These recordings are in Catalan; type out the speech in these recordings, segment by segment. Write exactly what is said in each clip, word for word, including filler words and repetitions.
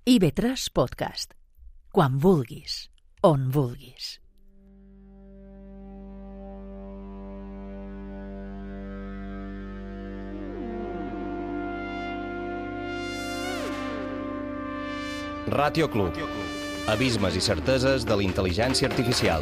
I ve tres Podcast. Quan vulguis, on vulguis. Ràtio Club. Abismes i certeses de la intel·ligència artificial.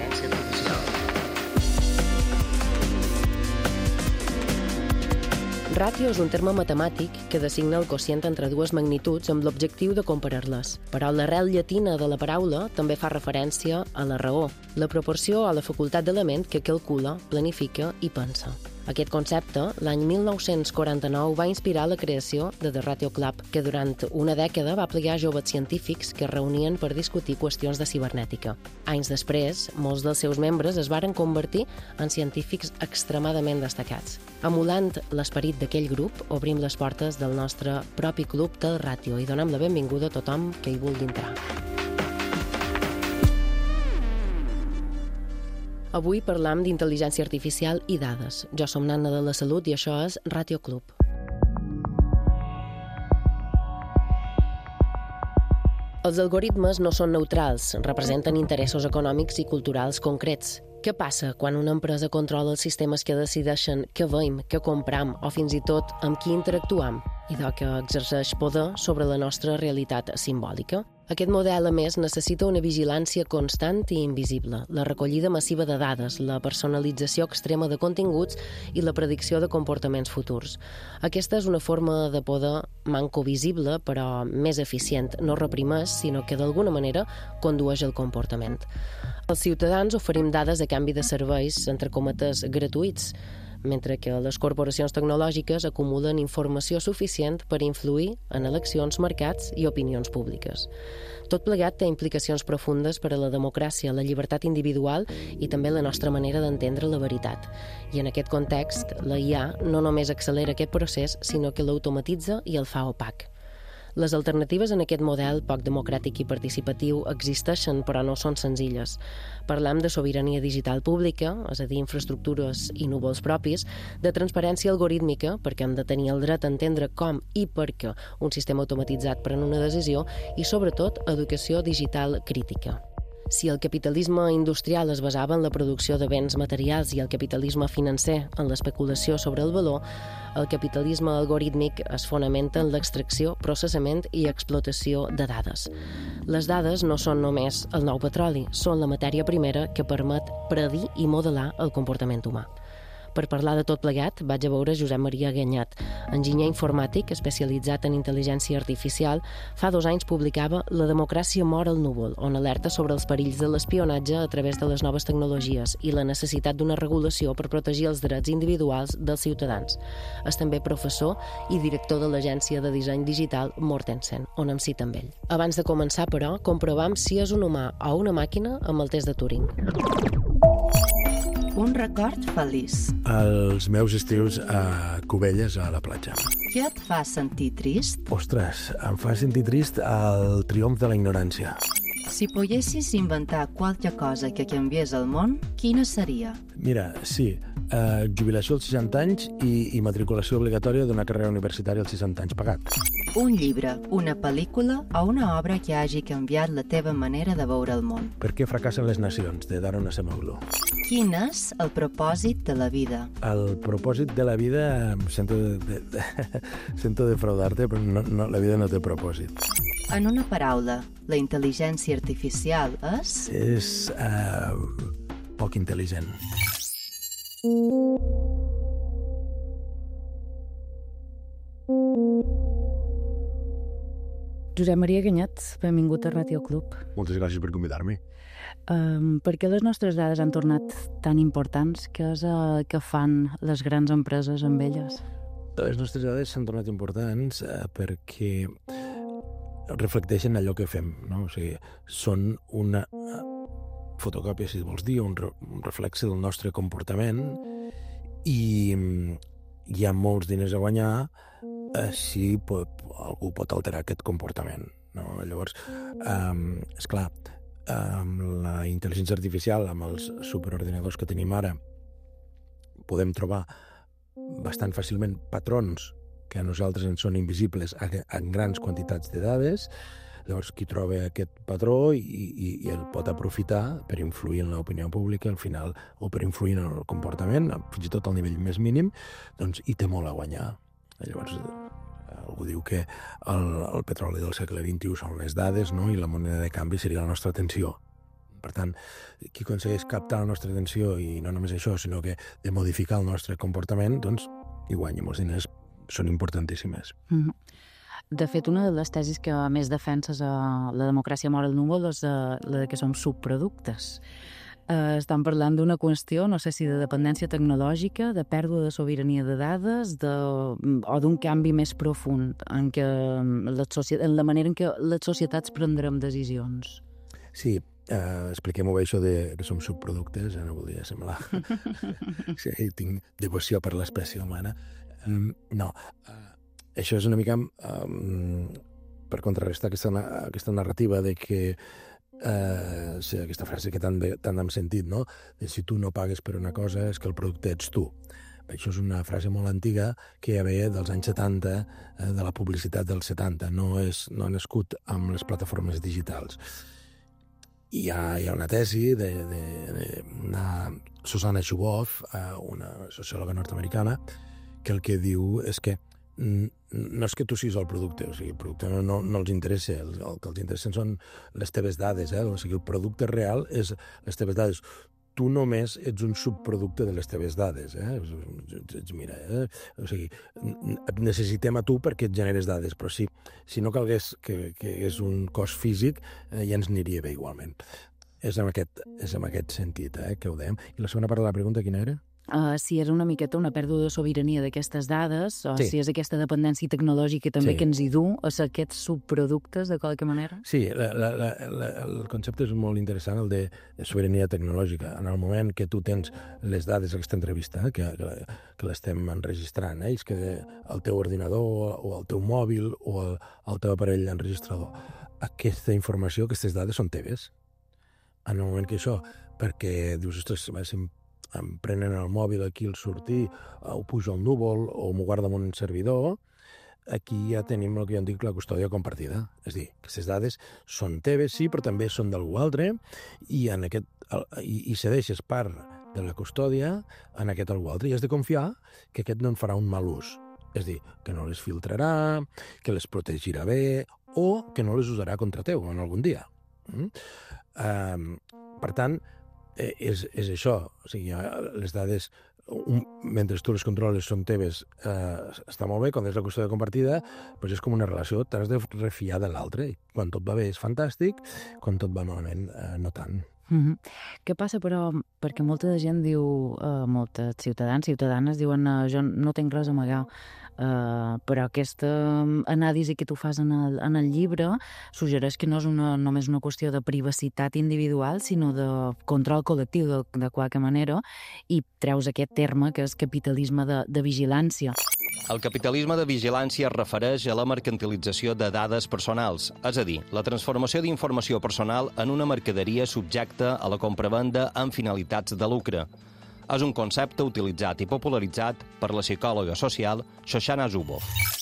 Ràtio és un terme matemàtic que designa el quocient entre dues magnituds amb l'objectiu de comparar-les. Però l'arrel llatina de la paraula també fa referència a la raó, la proporció o la facultat d'element que calcula, planifica i pensa. Aquest concepte, l'any mil nou-cents quaranta-nou, va inspirar la creació de The Ràtio Club, que durant una dècada va plegar joves científics que es reunien per discutir qüestions de cibernètica. Anys després, molts dels seus membres es varen convertir en científics extremadament destacats. Emulant l'esperit d'aquell grup, obrim les portes del nostre propi club del Ràtio i donem la benvinguda a tothom que hi vulgui entrar. Avui parlam d'intel·ligència artificial i dades. Jo som Nanna de la Salut i això és Ràtio Club. Els algoritmes no són neutrals, representen interessos econòmics i culturals concrets. Què passa quan una empresa controla els sistemes que decideixen què veiem, què compram o fins i tot amb qui interactuam i que exerceix poder sobre la nostra realitat simbòlica? Aquest model, a més, necessita una vigilància constant i invisible, la recollida massiva de dades, la personalització extrema de continguts i la predicció de comportaments futurs. Aquesta és una forma de poder manco visible, però més eficient. No reprimeix, sinó que d'alguna manera condueix el comportament. Els ciutadans oferim dades a canvi de serveis, entre cometes, gratuïts, mentre que les corporacions tecnològiques acumulen informació suficient per influir en eleccions, mercats i opinions públiques. Tot plegat té implicacions profundes per a la democràcia, la llibertat individual i també la nostra manera d'entendre la veritat. I en aquest context, la I A no només accelera aquest procés, sinó que l'automatitza i el fa opac. Les alternatives en aquest model poc democràtic i participatiu existeixen, però no són senzilles. Parlam de sobirania digital pública, és a dir, infraestructures i núvols propis, de transparència algorítmica, perquè hem de tenir el dret a entendre com i per què un sistema automatitzat pren una decisió, i sobretot educació digital crítica. Si el capitalisme industrial es basava en la producció de béns materials i el capitalisme financer en l'especulació sobre el valor, el capitalisme algorítmic es fonamenta en l'extracció, processament i explotació de dades. Les dades no són només el nou petroli, són la matèria primera que permet predir i modelar el comportament humà. Per parlar de tot plegat, vaig a veure Josep Maria Ganyat, enginyer informàtic especialitzat en intel·ligència artificial. Fa dos anys publicava La democràcia mor al núvol, on alerta sobre els perills de l'espionatge a través de les noves tecnologies i la necessitat d'una regulació per protegir els drets individuals dels ciutadans. És també professor i director de l'agència de disseny digital Mortensen, on em cita amb ell. Abans de començar, però, comprovam si és un humà o una màquina amb el test de Turing. Un record feliç. Els meus estius a Cubelles, a la platja. Què et fa sentir trist? Ostres, em fa sentir trist el triomf de la ignorància. Si poguessis inventar qualque cosa que canviés el món, quina seria? Mira, sí, eh, jubilació als seixanta anys i, i matriculació obligatòria d'una carrera universitària als seixanta anys pagat. Un llibre, una pel·lícula o una obra que hagi canviat la teva manera de veure el món. Per què fracassen les nacions, de Daron Acemoglu. Quin és el propòsit de la vida? El propòsit de la vida, sento, de, de, de, sento defraudar-te, però no, no, la vida no té propòsit. En una paraula, la intel·ligència artificial és... És uh, poc intel·ligent. Josep Maria Ganyat, benvingut a Ràtio Club. Moltes gràcies per convidar-me. Um, per què les nostres dades han tornat tan importants? Què és el que fan les grans empreses amb elles? Les nostres dades s'han tornat importants uh, perquè reflecteixen allò que fem, no? O sigui, són una fotocòpia, si vols dir, un, re, un reflexe del nostre comportament i hi ha molts diners a guanyar eh, si pot, algú pot alterar aquest comportament, no? Llavors, eh, esclar, amb la intel·ligència artificial, amb els superordinadors que tenim ara, podem trobar bastant fàcilment patrons que a nosaltres ens són invisibles en grans quantitats de dades. Llavors, qui troba aquest patró i, i, i el pot aprofitar per influir en l'opinió pública al final, o per influir en el comportament, fins i tot al nivell més mínim, doncs hi té molt a guanyar. Llavors, algú diu que el, el petroli del segle vint-i-u són les dades, no? I la moneda de canvi seria la nostra atenció. Per tant, qui aconsegueix captar la nostra atenció, i no només això, sinó que de modificar el nostre comportament, doncs hi guanya. Molts diners són importantíssimes. Mm-hmm. De fet, una de les tesis que més defenses a la democràcia mor al núvol és la de que som subproductes. Eh, estan parlant d'una qüestió, no sé si de dependència tecnològica, de pèrdua de sobirania de dades, de, o d'un canvi més profund en, que les soci... en la manera en què les societats prendrem decisions. Sí, eh, expliquem-ho bé, això de que som subproductes, eh, no volia semblar. Sí, tinc devoció per l'espècie humana. Um, no, uh, això és una mica um, per contrarrestar aquesta, aquesta narrativa de que Uh, sí, aquesta frase que tant, de, tant hem sentit, no? De si tu no pagues per una cosa és que el producte ets tu. Això és una frase molt antiga que ja ve dels anys setanta, eh, de la publicitat dels setanta, no, és, no ha nascut amb les plataformes digitals. I hi ha, hi ha una tesi de, de, de una Susanna Zuboff, eh, una sociòloga nord-americana, que el que diu és que no és que tu siguis el producte, o sigui, el producte no, no, no els interessa, el, el que els interessen són les teves dades, eh? O sigui, el producte real és les teves dades. Tu només ets un subproducte de les teves dades, eh? Mira, eh? O sigui, necessitem a tu perquè et generes dades, però si, si no calgués que, que és un cos físic, eh, ja ens aniria bé igualment. És en aquest, és en aquest sentit, eh, que ho dèiem. I la segona part de la pregunta, quina era? Uh, si és una miqueta una pèrdua de sobirania d'aquestes dades, o sí. Si és aquesta dependència tecnològica també sí. Que ens hi du a ser aquests subproductes de qualque manera? Sí, la, la, la, la, el concepte és molt interessant, el de sobirania tecnològica. En el moment que tu tens les dades d'aquesta entrevista, eh, que, que, que l'estem enregistrant, eh, és que el teu ordinador o el teu mòbil o el, el teu aparell enregistrador, aquesta informació, aquestes dades són teves. En el moment que això, perquè dius, ostres, si em prenen el mòbil aquí al sortir, ho pujo al núvol o m'ho guardo en un servidor, aquí ja tenim el que jo en dic la custòdia compartida. És a dir, aquestes dades són teves, sí, però també són d'algú altre, i, en aquest, i, i cedeixes part de la custòdia en aquest algú altre, i has de confiar que aquest no en farà un mal ús. És a dir, que no les filtrarà, que les protegirà bé, o que no les usarà contra teu en algun dia. Mm? Uh, per tant, És, és això, o sigui, les dades, un, mentre tu les controles són teves, eh, està molt bé, quan és la custòdia compartida, doncs és com una relació, t'has de refiar de l'altre, quan tot va bé és fantàstic, quan tot va malament eh, no tant. Mm-hmm. Què passa, però, perquè molta de gent diu, eh, molts ciutadans, ciutadanes diuen eh, jo no tinc res a amagar, eh, però aquesta anàlisi que tu fas en el, en el llibre suggereix que no és una, només una qüestió de privacitat individual, sinó de control col·lectiu de, de qualque manera, i treus aquest terme que és capitalisme de, de vigilància. El capitalisme de vigilància es refereix a la mercantilització de dades personals, és a dir, la transformació d'informació personal en una mercaderia subjecta a la compravenda amb finalitats de lucre. És un concepte utilitzat i popularitzat per la psicòloga social Shoshana Zuboff.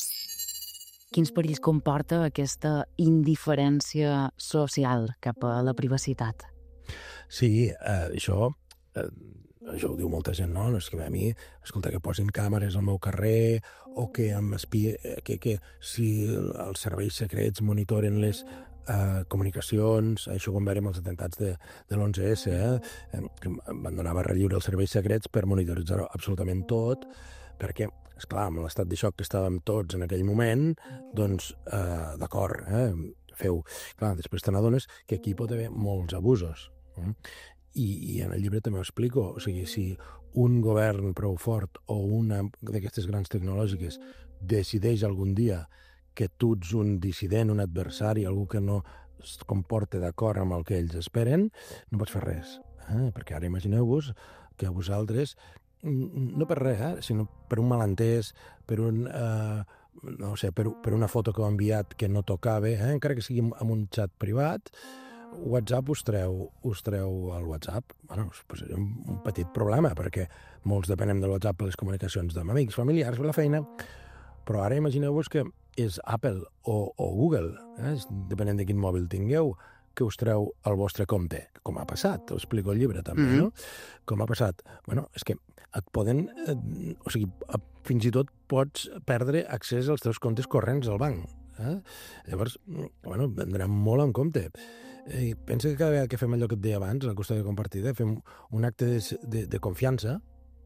Quins perills comporta aquesta indiferència social cap a la privacitat? Sí, eh, això... Eh, això ho diu molta gent, no? No és que a mi, escolta, que posin càmeres al meu carrer o que em espie, que, que si els serveis secrets monitoren les eh, comunicacions, això ho vam veure amb els atemptats de, de l'onze esse, eh? Van donar barra lliure als serveis secrets per monitoritzar absolutament tot, perquè, esclar, amb l'estat de xoc que estàvem tots en aquell moment, doncs, eh, d'acord, eh? Feu... Clar, després te n'adones que aquí pot haver molts abusos. Eh? I, i en el llibre també ho explico, o sigui, si un govern prou fort o una d'aquestes grans tecnològiques decideix algun dia que tu ets un dissident, un adversari, algú que no es comporta d'acord amb el que ells esperen, no pots fer res. Eh? Perquè ara imagineu-vos que a vosaltres, no per res, eh? Sinó per un malentès, per un... Eh, no sé, per, per una foto que heu enviat que no tocava, eh? Encara que sigui en un xat privat, WhatsApp us treu, us treu el WhatsApp. Bueno, pues és un, un petit problema, perquè molts depenem del WhatsApp per les comunicacions amb amics, familiars, per la feina, però ara imagineu-vos que és Apple o, o Google, eh? Depenent de quin mòbil tingueu, que us treu el vostre compte, com ha passat, ho explico al llibre també, mm-hmm. no? Com ha passat? Bueno, és que et poden, eh, o sigui, fins i tot pots perdre accés als teus comptes corrents al banc. Eh? Llavors, bueno, vendrem molt en compte. Eh, pensa que cada vegada que fem allò que et deia abans, la custòdia compartida, fem un acte de, de, de confiança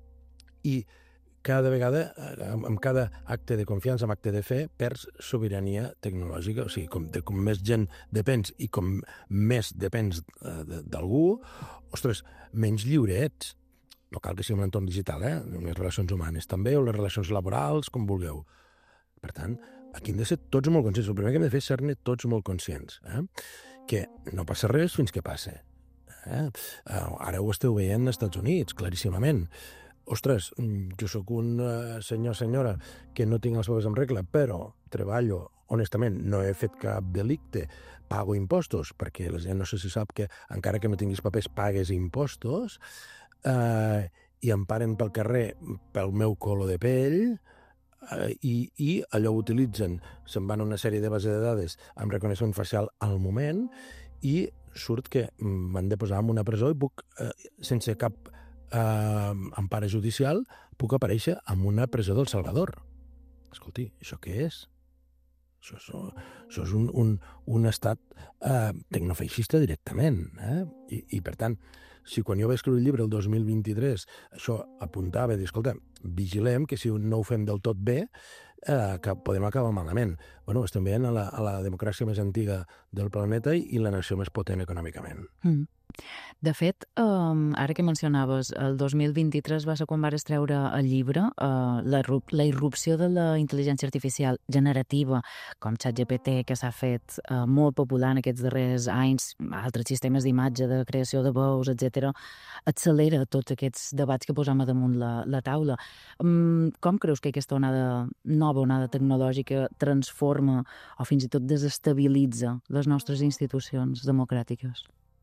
i cada vegada, amb cada acte de confiança, amb acte de fe, perds sobirania tecnològica. O sigui, com, de, com més gent depens i com més depens uh, d'algú, ostres, menys lliure ets. No cal que sigui un entorn digital, eh? Les relacions humanes també, o les relacions laborals, com vulgueu. Per tant, aquí hem de ser tots molt conscients. El primer que hem de fer és ser-ne tots molt conscients. Eh? Que no passa res fins que passa. Eh? Ara ho esteu veient als Estats Units, claríssimament. Ostres, jo sóc un senyor senyora que no tinc els papers en regla, però treballo, honestament, no he fet cap delicte, pago impostos, perquè la gent no sé si sap que encara que no tinguis papers pagues impostos, eh, i em paren pel carrer pel meu color de pell, eh, i, i allò ho utilitzen, se'n van a una sèrie de bases de dades amb reconeixement facial al moment, i surt que m'han de posar en una presó i puc, eh, sense cap Uh, empara judicial, puc aparèixer en una presó del Salvador. Escolti, això què és? Això, això, això és un, un, un estat uh, tecnofeixista directament. Eh? I, I, per tant, si quan jo vaig escriure el llibre el dos mil vint-i-tres això apuntava, dir, escolta, vigilem que si no ho fem del tot bé, eh, que podem acabar malament. Bueno, estem veient a la, a la democràcia més antiga del planeta i, i la nació més potent econòmicament. Mm. De fet, um, ara que mencionaves, el dos mil vint-i-tres va ser quan vas treure el llibre, uh, la, la irrupció de la intel·ligència artificial generativa, com ChatGPT, que s'ha fet uh, molt popular en aquests darrers anys, altres sistemes d'imatge, de creació de veus, etcètera, accelera tots aquests debats que posam a damunt la, la taula. Um, com creus que aquesta onada, nova onada tecnològica transforma o fins i tot desestabilitza les nostres institucions democràtiques?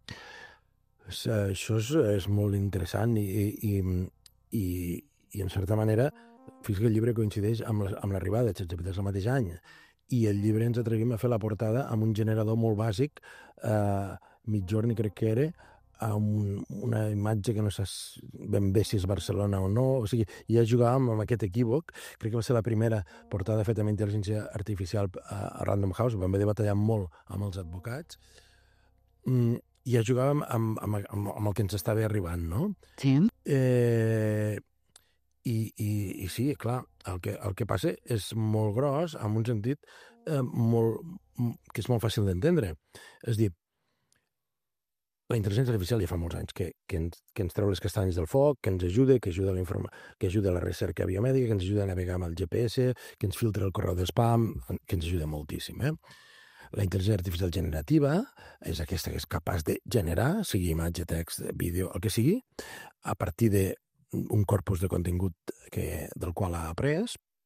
Això és, és molt interessant i, i, i, i en certa manera, fins que el llibre coincideix amb, la, amb l'arribada de ChatGPT el mateix any, i el llibre ens atrevim a fer la portada amb un generador molt bàsic, eh, Midjourney crec que era, amb un, una imatge que no saps ben bé si és Barcelona o no, o sigui, ja jugàvem amb aquest equívoc, crec que va ser la primera portada feta amb intel·ligència artificial a, a Random House, vam haver de batallar molt amb els advocats, mm, i ja jugàvem amb, amb, amb, amb el que ens estava arribant, no? Sí. Eh, i, i, I sí, clar, el que, el que passa és molt gros, en un sentit eh, molt, que és molt fàcil d'entendre. És dir, la intel·ligència artificial ja fa molts anys que, que, ens, que ens treu les castanyes del foc, que ens ajuda, que ajuda a la, informa, que ajuda a la recerca biomèdica, que ens ajuda a navegar amb el G P S, que ens filtra el correu d'espam, que ens ajuda moltíssim, eh? La intel·ligència artificial generativa és aquesta que és capaç de generar, sigui imatge, text, vídeo, el que sigui, a partir d'un corpus de contingut que, del qual ha après.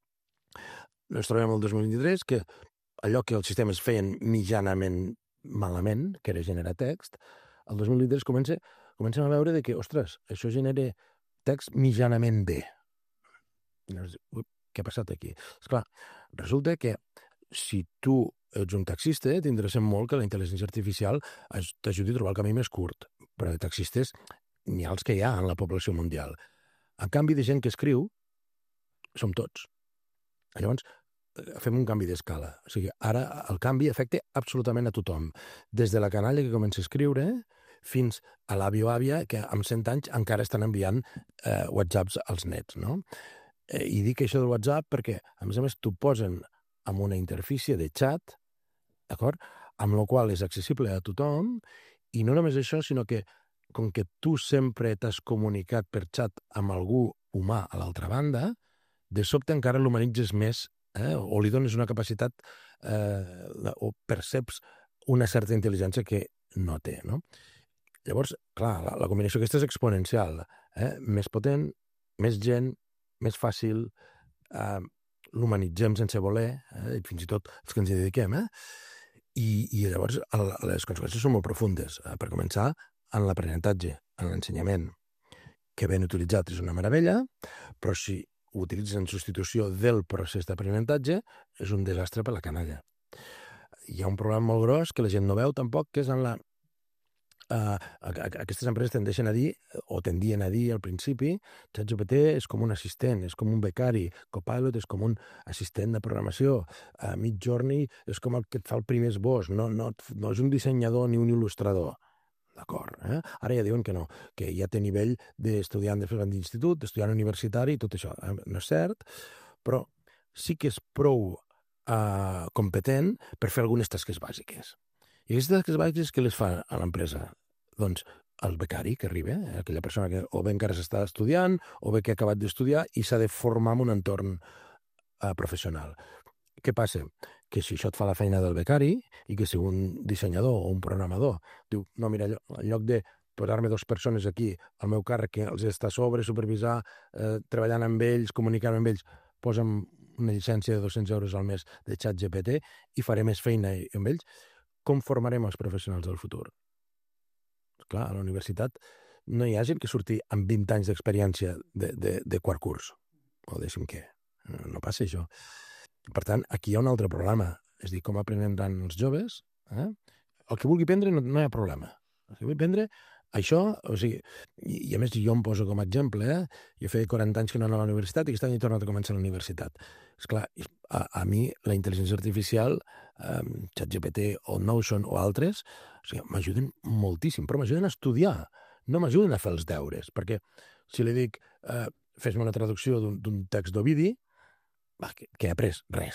Ens trobem el dos mil vint-i-tres que allò que els sistemes feien mitjanament malament, que era generar text, el dos mil vint-i-tres comença, comencem a veure de que, ostres, això genera text mitjanament bé. Què ha passat aquí? Esclar, resulta que si tu ets un taxista, t'interessa molt que la intel·ligència artificial t'ajudi a trobar el camí més curt. Però de taxistes n'hi ha els que hi ha en la població mundial. En canvi, de gent que escriu, som tots. Llavors, fem un canvi d'escala. O sigui, ara el canvi afecta absolutament a tothom. Des de la canalla que comença a escriure fins a l'àvio o àvia que amb cent anys encara estan enviant eh, whatsapps als nets, no? Eh, I dic això del WhatsApp perquè, a més a més, t'ho posen amb una interfície de xat, d'acord? Amb la qual és accessible a tothom, i no només això, sinó que com que tu sempre t'has comunicat per xat amb algú humà a l'altra banda, de sobte encara l'humanitzes més, eh? O li dones una capacitat eh, o perceps una certa intel·ligència que no té, no? Llavors, clar, la, la combinació aquesta és exponencial, eh? Més potent, més gent, més fàcil, eh, l'humanitzem sense voler, eh? I fins i tot els que ens hi dediquem, eh? I, i llavors el, les conseqüències són molt profundes. Eh? Per començar, en l'aprenentatge, en l'ensenyament, que ben utilitzat és una meravella, però si ho utilitzes en substitució del procés d'aprenentatge, és un desastre per la canalla. Hi ha un problema molt gros que la gent no veu tampoc, que és en la... Uh, aquestes empreses tendeixen a dir, o tendien a dir al principi, ChatGPT és com un assistent, és com un becari, Copilot és com un assistent de programació, uh, Midjourney és com el que et fa el primer esbós, no, no, no és un dissenyador ni un il·lustrador. D'acord, eh? Ara ja diuen que no, que ja té nivell d'estudiant d'institut, d'estudiant universitari, tot això. No és cert, però sí que és prou uh, competent per fer algunes tasques bàsiques. I aquestes tasques bàsiques que les fa a l'empresa? Doncs el becari que arriba, eh? Aquella persona que o bé encara s'està estudiant o bé que ha acabat d'estudiar i s'ha de formar en un entorn uh, professional. Què passa? Que si això et fa la feina del becari i que si un dissenyador o un programador diu, no, mira, en lloc de posar-me dues persones aquí al meu càrrec que els està a sobre, supervisar, eh, treballant amb ells, comunicant amb ells, posa'm una llicència de dos-cents euros al mes de ChatGPT i faré més feina amb ells, com formarem els professionals del futur? Clar, a la universitat no hi ha gent que surti amb vint anys d'experiència de, de, de quart curs o de cinquè. No, no passa això. Per tant, aquí hi ha un altre problema. És a dir, com aprendran els joves. Eh? El que vulgui aprendre no, no hi ha problema. El que vulgui aprendre, això, o sigui, i, i a més jo em poso com a exemple, eh? Jo feia quaranta anys que no anava a la universitat i aquest any he tornat a començar a la universitat. Esclar, a, a mi la intel·ligència artificial, eh, ChatGPT o Notion o altres, o sigui, m'ajuden moltíssim, però m'ajuden a estudiar, no m'ajuden a fer els deures, perquè si li dic, eh, fes-me una traducció d'un text d'Ovidi, que, que he après res.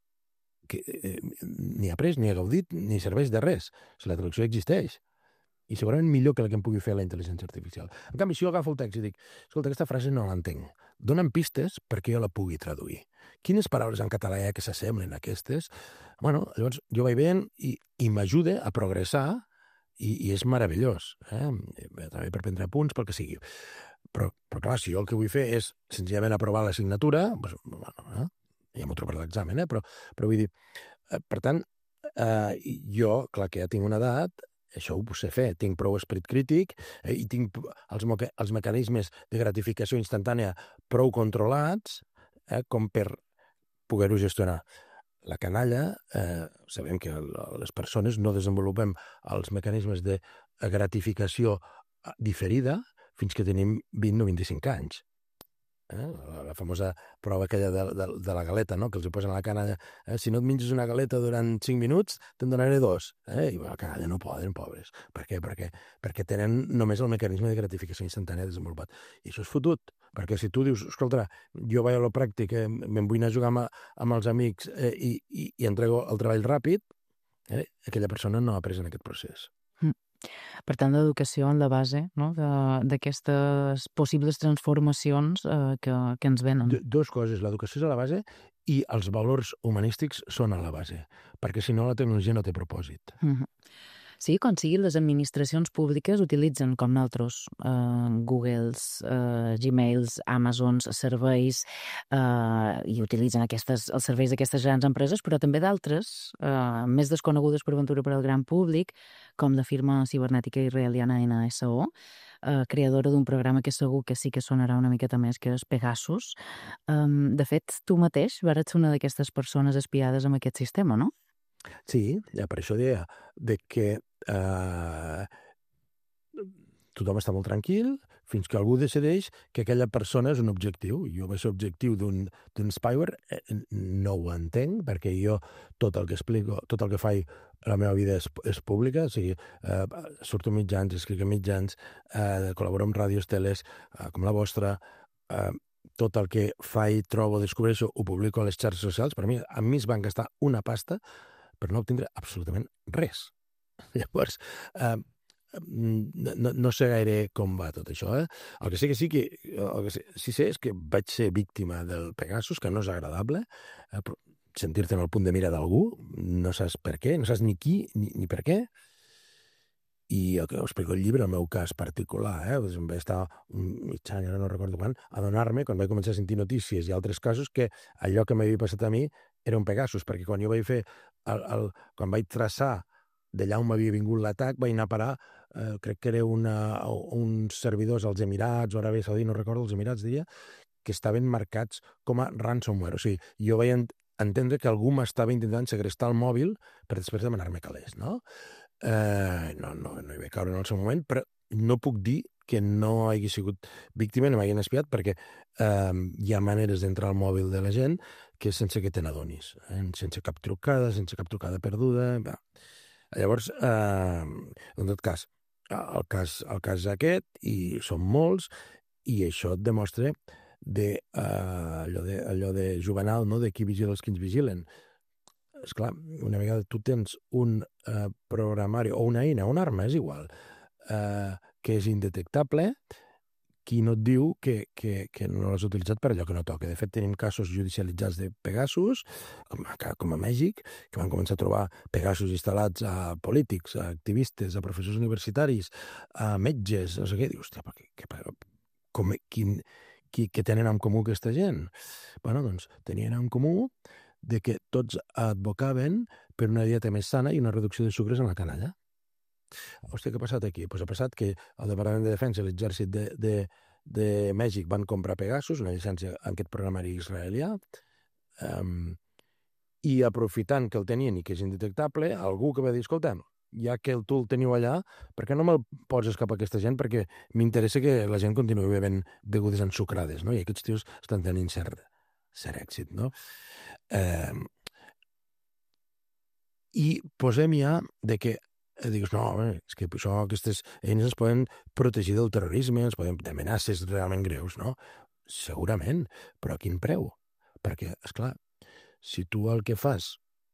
Que, eh, ni he après, ni he gaudit, ni serveix de res. Si la traducció existeix. I segurament millor que la que em pugui fer la intel·ligència artificial. En canvi, si jo agafo el text i dic, escolta, aquesta frase no l'entenc. Dóna'm pistes perquè jo la pugui traduir. Quines paraules en català hi ha que s'assemblen a aquestes? Bueno, llavors jo vaig veient i, i m'ajuda a progressar i, i és meravellós. Eh? També per prendre punts, pel que sigui. Però, però clar, si jo el que vull fer és senzillament aprovar l'assignatura, doncs, bueno, eh? Ja m'ho trobaré l'examen, eh? però, però vull dir, eh, per tant, eh, jo, clar que ja tinc una edat, això ho sé fer, tinc prou esperit crític eh, i tinc els, els mecanismes de gratificació instantània prou controlats eh, com per poder-ho gestionar. La canalla, eh, sabem que les persones no desenvolupem els mecanismes de gratificació diferida fins que tenim vint o vint-i-cinc anys. Eh? La famosa prova aquella de, de, de la galeta, no? Que els hi posen a la canalla. Eh? Si no et menges una galeta durant cinc minuts, te'n donaré dos. Eh? I la canalla no poden, pobres. Per què? Perquè, perquè tenen només el mecanisme de gratificació instantània desenvolupat. I això és fotut. Perquè si tu dius, escolta, jo vaig a lo pràctic, eh, me'n vull anar a jugar amb, amb els amics eh, i, i, i entrego el treball ràpid, eh? Aquella persona no ha après en aquest procés. Mm. Per tant, l'educació en la base, no? d'aquestes possibles transformacions eh, que, que ens venen. Dos coses, l'educació és a la base i els valors humanístics són a la base, perquè si no la tecnologia no té propòsit. Mm-hmm. Sí, com sigui, les administracions públiques utilitzen, com nosaltres, eh, Googles, eh, Gmails, Amazons, serveis, eh, i utilitzen aquestes, els serveis d'aquestes grans empreses, però també d'altres, eh, més desconegudes per ventura per al gran públic, com la firma cibernètica israeliana N S O, eh, creadora d'un programa que segur que sí que sonarà una miqueta més, que és Pegasus. Eh, de fet, tu mateix vas ser una d'aquestes persones espiades amb aquest sistema, no? Sí, ja per això deia de que eh, tothom està molt tranquil fins que algú decideix que aquella persona és un objectiu. Jo vaig ser objectiu d'un spyware, eh, no ho entenc, perquè jo tot el que explico, tot el que faig a la meva vida és, és pública, o sigui, eh, surto mitjans, escric a mitjans, eh, col·laboro amb ràdios, teles, eh, com la vostra, eh, tot el que faig, trobo, descobreixo, ho publico a les xarxes socials. Per mi, a mi es van gastar una pasta per no obtindre absolutament res. Llavors, eh, no, no sé gaire com va tot això. Eh? El que sé que sí que el que sí, sí sé és que vaig ser víctima del Pegasus, que no és agradable, eh, sentir-te en el punt de mira d'algú, no saps per què, no saps ni qui ni, ni per què. I el que explico el llibre, el meu cas particular, eh? Pues em vaig estar un mig any, ara no recordo quan, a adonar-me, quan vaig començar a sentir notícies i altres casos, que allò que m'havia passat a mi era un Pegasus, perquè quan jo vaig fer, el, el, quan vaig traçar d'allà on m'havia vingut l'atac, vaig anar a parar, eh, crec que era una, uns servidors als Emirats o Aràbia Saudita, no recordo, els Emirats, diria, que estaven marcats com a ransomware. O sigui, jo vaig entendre que algú m'estava intentant segrestar el mòbil per després demanar-me calés, no? Eh, no, no, no hi vaig caure en el seu moment, però no puc dir que no hagi sigut víctima, no m'hagin espiat, perquè eh, hi ha maneres d'entrar al mòbil de la gent que sense que te n'adonis, eh? Sense cap trucada, sense cap trucada perduda... Va. Llavors, eh, en tot cas, el cas, el cas aquest, i són molts, i això et demostra de, eh, allò, de, allò de juvenal, no? De qui vigila els que ens vigilen. Esclar, una vegada tu tens un eh, programari o una eina, una arma, és igual, eh, que és indetectable, qui no et diu que, que, que no l'has utilitzat per allò que no toca. De fet, tenim casos judicialitzats de Pegasus, com a, com a Mèxic, que van començar a trobar Pegasus instal·lats a polítics, a activistes, a professors universitaris, a metges, no sé què. Dius, hòstia, però, que, però com, quin, qui, què tenen en comú aquesta gent? Bueno, doncs, tenien en comú de que tots advocaven per una dieta més sana i una reducció de sucres en la canalla. Hòstia, què ha passat aquí? Pues ha passat que el Departament de Defensa i l'Exèrcit de, de, de Mèxic van comprar Pegasus, una llicència en aquest programari israelià, um, i aprofitant que el tenien i que és indetectable, algú que va dir, escolta, ja que tu el teniu allà, per què no me'l poses cap a aquesta gent? Perquè m'interessa que la gent continuï bevent begudes ensucrades, no? I aquests tios estan tenint cert, cert èxit, no? Eh, I posem ja de que digues, no, home, és que això, aquestes eines es poden protegir del terrorisme, es poden d'amenaces realment greus, no? Segurament, però a quin preu? Perquè, esclar, si tu el que fas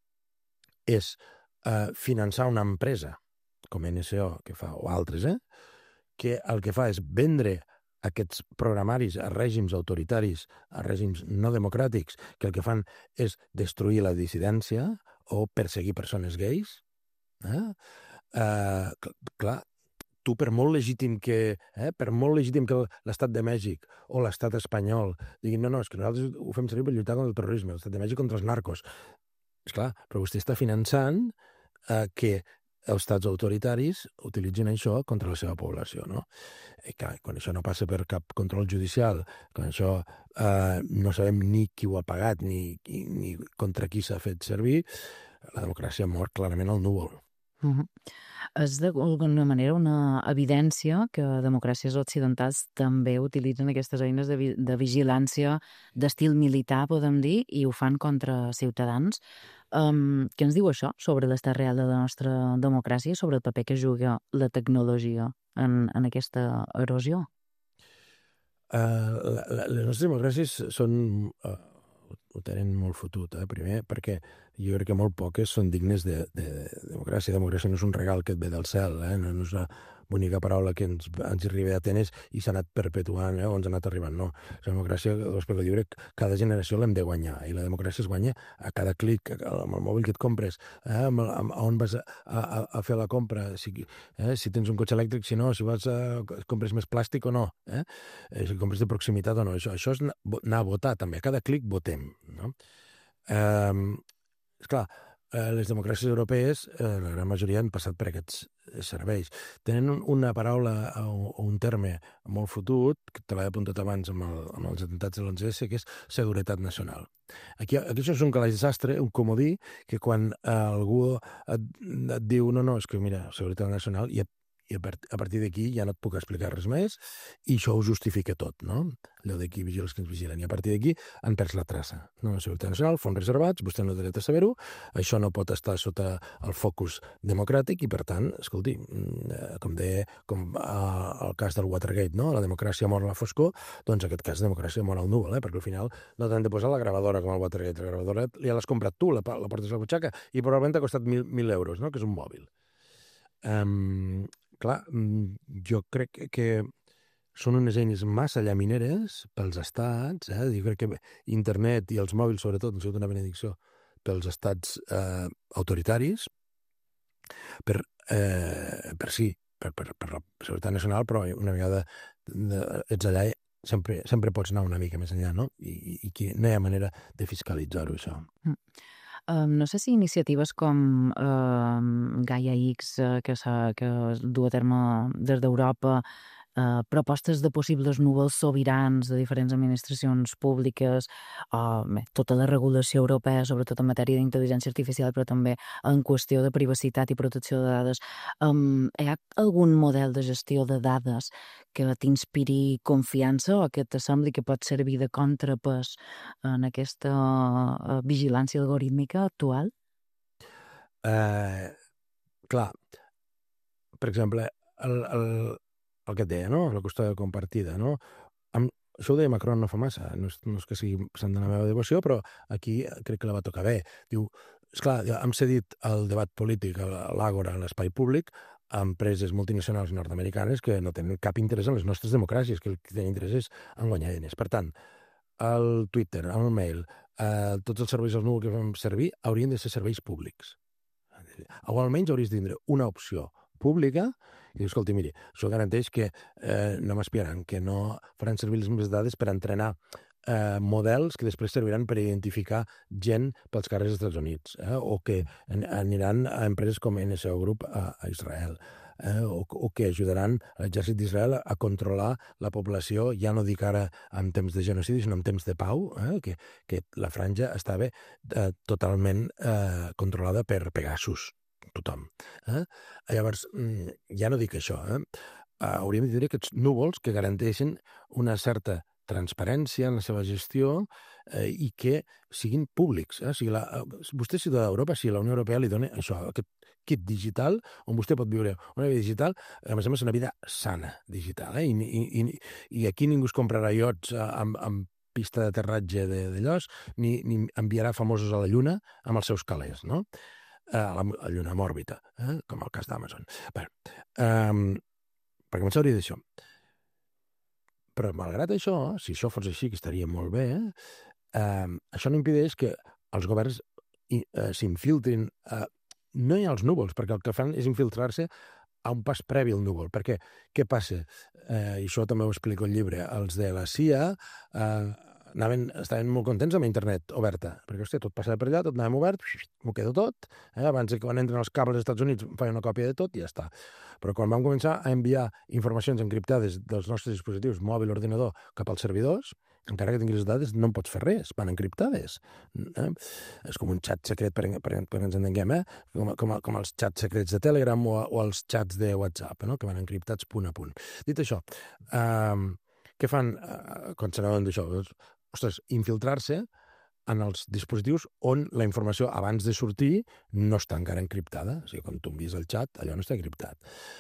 és eh, finançar una empresa, com N S O, que fa, o altres, eh, que el que fa és vendre aquests programaris a règims autoritaris, a règims no democràtics, que el que fan és destruir la dissidència o perseguir persones gais, eh? Uh, clar, tu per molt legítim que eh, per molt legítim que l'estat de Mèxic o l'estat espanyol diguin, no, no, és que nosaltres ho fem servir per lluitar contra el terrorisme, l'estat de Mèxic contra els narcos. Esclar, però vostè està finançant uh, que els estats autoritaris utilitzin això contra la seva població, no? I clar, quan això no passa per cap control judicial, quan això uh, no sabem ni qui ho ha pagat ni, ni, ni contra qui s'ha fet servir, la democràcia mor clarament al núvol. Uh-huh. És d'alguna manera una evidència que democràcies occidentals també utilitzen aquestes eines de, vi de vigilància d'estil militar, podem dir, i ho fan contra ciutadans. Um, què ens diu això sobre l'estat real de la nostra democràcia i sobre el paper que juga la tecnologia en, en aquesta erosió? Uh, la, la, les nostres democràcies són... Uh... ho tenen molt fotut, eh? Primer, perquè jo crec que molt poques són dignes de, de, de democràcia. Democràcia no és un regal que et ve del cel, eh? No, no és una bonica paraula que ens, ens arriba d'Atenes i s'ha anat perpetuant, eh? O ens ha anat arribant, no. La democràcia, perquè diu que cada generació l'hem de guanyar, i la democràcia es guanya a cada clic, amb el mòbil que et compres, eh? Amb, amb, a on vas a, a, a fer la compra, si, eh? Si tens un cotxe elèctric, si no, si vas a compres més plàstic o no, eh? Si compres de proximitat o no. Això, això és anar a votar, també. A cada clic votem, no? Eh, esclar, les democràcies europees, eh, la gran majoria han passat per aquests serveis. Tenen una paraula o un terme molt fotut, que te l'he apuntat abans amb, el, amb els atemptats de l'onze esse, que és seguretat nacional. Aquí, aquí això és un calaix de sastre, un comodí, que quan eh, algú et, et diu no, no, és que mira, seguretat nacional, i i a partir d'aquí ja no et puc explicar res més, i això ho justifica tot, no? Allò de qui vigila els que ens vigilen. I a partir d'aquí han perdut la traça. No, la seguretat nacional, fons reservats, vostè no té dret a saber-ho, això no pot estar sota el focus democràtic i, per tant, escolti, com deia, com el cas del Watergate, no? La democràcia mor a la foscor, doncs aquest cas de democràcia mor al núvol, eh? Perquè al final no t'han de posar la gravadora com el Watergate. La gravadora ja l'has comprat tu, la, la portes a la butxaca, i probablement t'ha costat mil, mil euros, no? Que és un mòbil. Um, clar, jo crec que són unes eines massa llamineres pels estats, eh? Jo crec que internet i els mòbils, sobretot, han sigut una benedicció pels estats eh, autoritaris, per, eh, per sí, per, per, per la seguretat nacional, però una vegada ets allà sempre, sempre pots anar una mica més enllà, no? I, i que no hi ha manera de fiscalitzar-ho, això. Mm. Um, no sé si iniciatives com uh, Gaia X, uh, que, que es du a terme des d'Europa, uh, propostes de possibles núvols sobirans de diferents administracions públiques, uh, bé, tota la regulació europea, sobretot en matèria d'intel·ligència artificial, però també en qüestió de privacitat i protecció de dades. Um, hi ha algun model de gestió de dades que t'inspiri confiança o que te sembli que pot servir de contrapès en aquesta uh, vigilància algorítmica actual? Eh... Clar, per exemple, el, el, el que et deia, no? La qüestió compartida, no? Amb, això ho deia Macron no fa massa, no és, no és que sigui sant de la meva devoció, però aquí crec que la va tocar bé. Diu, esclar, hem cedit el debat polític, l'àgora, l'espai públic, a empreses multinacionals nord-americanes que no tenen cap interès en les nostres democràcies, que el que tenen interès és en guanyar diners. Per tant, el Twitter, el mail, eh, tots els serveis al núvol que fem servir haurien de ser serveis públics. O almenys hauries de tindre una opció pública i dir, escolta, miri, això garanteix que eh, no m'espiaran, que no faran servir les meves dades per entrenar eh, models que després serviran per identificar gent pels carrers dels Estats Units, eh, o que aniran a empreses com N S O Group a, a Israel, eh, o, o que ajudaran l'exèrcit d'Israel a controlar la població, ja no dic ara en temps de genocidi, sinó en temps de pau, eh, que, que la franja estava eh, totalment eh, controlada per Pegasus, tothom. Eh? Llavors, ja no dic això, eh? hauríem de dir aquests núvols que garanteixen una certa transparència en la seva gestió eh, i que siguin públics. Eh? O sigui, la, vostè és ciutadà d'Europa, si la Unió Europea li dona això, aquest kit digital, on vostè pot viure una vida digital, a més a més una vida sana digital. Eh? I, i, i, I aquí ningú es comprarà iots amb, amb pista d'aterratge de, de llos, ni, ni enviarà famosos a la Lluna amb els seus calés, no? a la, a la Lluna, amb òrbita, eh? com el cas d'Amazon. Bé, um, per començar hauria d'això. Però malgrat això, si això fos així, que estaria molt bé, eh, això no impedeix que els governs eh, s'infiltrin, eh, no hi ha els núvols, perquè el que fan és infiltrar-se a un pas previ al núvol. Perquè què passa? Eh, I això també ho explico al llibre. Els de la C I A eh, anaven, estaven molt contents amb internet oberta, perquè, hòstia, tot passava per allà, tot anàvem obert, m'ho quedo tot, eh? Abans que quan entren els cables als Estats Units feia una còpia de tot i ja està. Però quan vam començar a enviar informacions encriptades dels nostres dispositius, mòbil, ordinador, cap als servidors, encara que tinguis les dades, no en pots fer res, van encriptades. Eh? És com un xat secret, per, per, per ens entenguem, eh? com, com, com els xats secrets de Telegram o, o els xats de WhatsApp, no? Que van encriptats punt a punt. Dit això, eh, què fan eh, quan se n'adonen d'això? Doncs, ostres, infiltrar-se en els dispositius on la informació abans de sortir no està encara encriptada. O sigui, quan tu envies el xat, allò no està encriptat.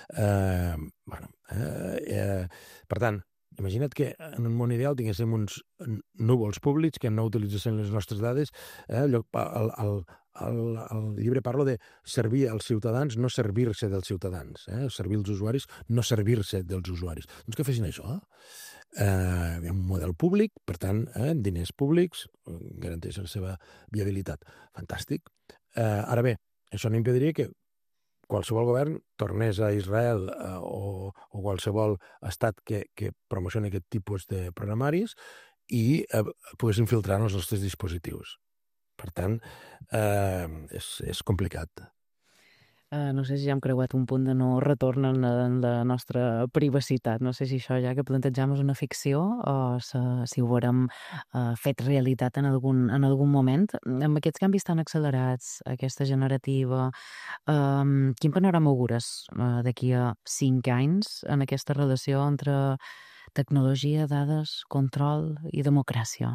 Eh, bueno, eh, eh, per tant, imagina't que en un món ideal tinguéssim uns núvols públics que no utilitzessin les nostres dades. Eh, el, el, el, el, el llibre parla de servir als ciutadans, no servir-se dels ciutadans. Eh? Servir els usuaris, no servir-se dels usuaris. Doncs que fessin això, eh? Eh, hi ha un model públic, per tant, eh, diners públics, garanteix la seva viabilitat. Fantàstic. Eh, ara bé, això no impediria que qualsevol govern tornés a Israel eh, o, o qualsevol estat que, que promocioni aquest tipus de programaris i eh, pogués infiltrar en els nostres dispositius. Per tant, eh, és, és complicat. Uh, no sé si ja hem creuat un punt de no retorn en la, en la nostra privacitat. No sé si això ja que plantejam és una ficció o si, si ho haurem uh, fet realitat en algun, en algun moment. Amb aquests canvis tan accelerats, aquesta generativa, um, quin panorama augures uh, d'aquí a cinc anys en aquesta relació entre tecnologia, dades, control i democràcia?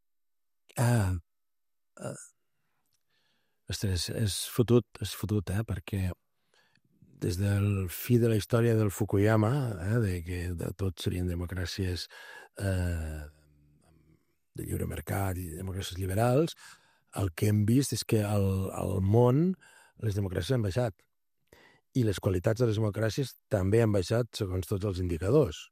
Ah, uh, ostres, és fotut, és fotut, eh? Perquè des del fi de la història del Fukuyama, eh? de que de tot serien democràcies eh, de lliure mercat i democràcies liberals, el que hem vist és que al, al món les democràcies han baixat. I les qualitats de les democràcies també han baixat segons tots els indicadors.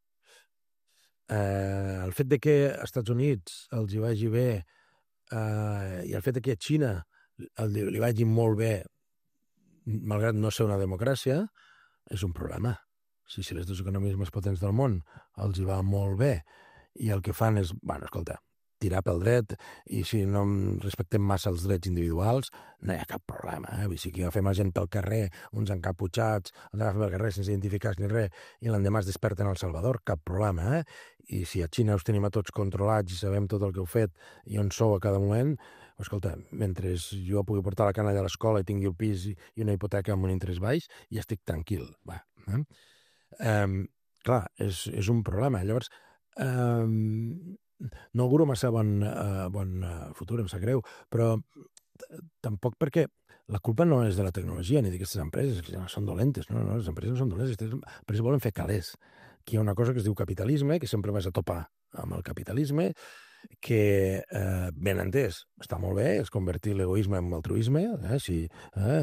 Eh, el fet de que als Estats Units els hi vagi bé eh, i el fet de que a Xina el, li vagi molt bé, malgrat no ser una democràcia, és un problema. Si, si les dues economies més potents del món els hi va molt bé i el que fan és, bueno, escolta, tirar pel dret, i si no respectem massa els drets individuals, no hi ha cap problema. Eh? Vull dir, si agafem la gent pel carrer, uns encaputxats, uns agafem pel carrer sense identificar ni res, i l'endemà es desperten al Salvador, cap problema. Eh? I si a Xina us tenim a tots controlats i sabem tot el que heu fet i on sou a cada moment, escolta, mentre jo pugui portar la canalla a l'escola i tingui el pis i una hipoteca amb un interès baix, ja estic tranquil. Va, eh? Um, clar, és, és un problema. Llavors, um, no auguro massa bon, uh, bon uh, futur, em sap greu, però tampoc perquè la culpa no és de la tecnologia ni d'aquestes empreses, que són dolentes, no, no, les empreses no són dolentes, les empreses volen fer calés. Aquí hi ha una cosa que es diu capitalisme, que sempre vas a topar amb el capitalisme, que, eh, ben entès, està molt bé, és convertir l'egoisme en altruisme, eh, si, eh,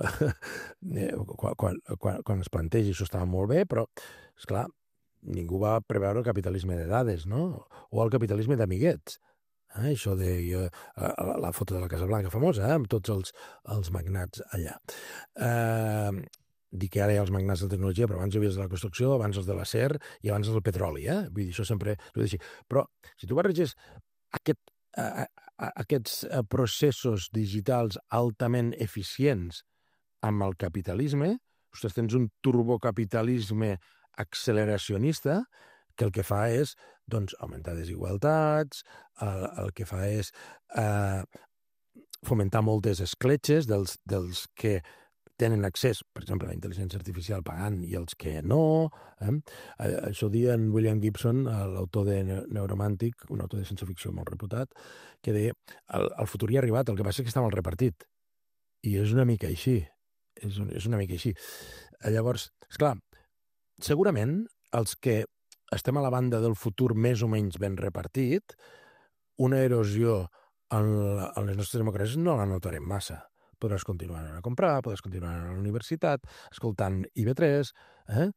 quan, quan, quan, quan es plantegi això estava molt bé, però, esclar, ningú va preveure el capitalisme de dades, no? O el capitalisme d'amiguets. Eh, això de jo, la, la foto de la Casa Blanca famosa, eh, amb tots els, els magnats allà. Eh, dic que ara hi ha els magnats de tecnologia, però abans hi havia els de la construcció, abans els de l'acer i abans els del petroli, eh? Vull dir, això sempre ho he dit així. Però si tu barreges aquest, a, a, aquests processos digitals altament eficients amb el capitalisme, ostres, tens un turbocapitalisme acceleracionista que el que fa és, doncs, augmentar desigualtats, el, el que fa és eh, fomentar moltes escletxes dels, dels que tenen accés, per exemple, a la intel·ligència artificial pagant i els que no. Eh? Això ho deia en William Gibson, l'autor de Neuromantic, un autor de ciència-ficció molt reputat, que deia el, el futur hi ha arribat, el que passa és que està mal repartit. I és una mica així. És, un, és una mica així. Llavors, esclar, segurament els que estem a la banda del futur més o menys ben repartit, una erosió en, la, en les nostres democràcies no la notarem massa. Podràs continuar a comprar, podràs continuar a la universitat, escoltant I V tres, eh?